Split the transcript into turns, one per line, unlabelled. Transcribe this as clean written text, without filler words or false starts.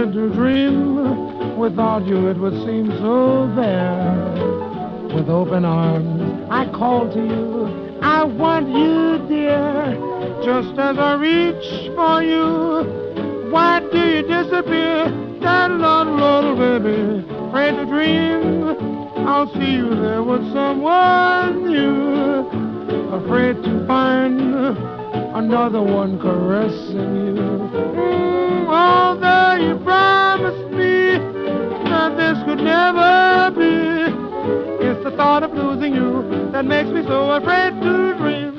afraid to dream. Without you it would seem so bare. With open arms I call to you. I want you, dear. Just as I reach for you, why do you disappear? That little baby, afraid to dream. I'll see you there with someone new. Afraid to find another one caressing you. Although you promised me that this could never be, it's the thought of losing you that makes me so afraid to dream.